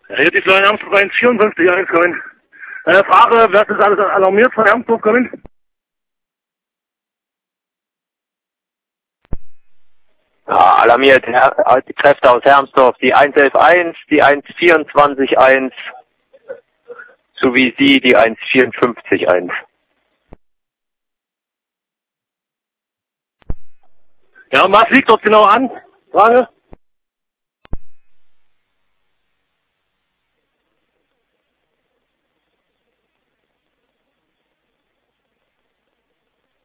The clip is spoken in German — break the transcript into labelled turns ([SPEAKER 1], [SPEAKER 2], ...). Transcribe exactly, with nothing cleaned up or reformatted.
[SPEAKER 1] Ja, hier die Florian Hermsdorf eins vierundfünfzig eins kommen. Äh, Frage, wer ist alles alarmiert von Hermsdorf kommen?
[SPEAKER 2] Ja, alarmiert Her die Kräfte aus Hermsdorf, die eins elf eins, die eins vierundzwanzig eins sowie Sie, die eins vierundfünfzig eins.
[SPEAKER 1] Ja, und was liegt dort genau an? Frage?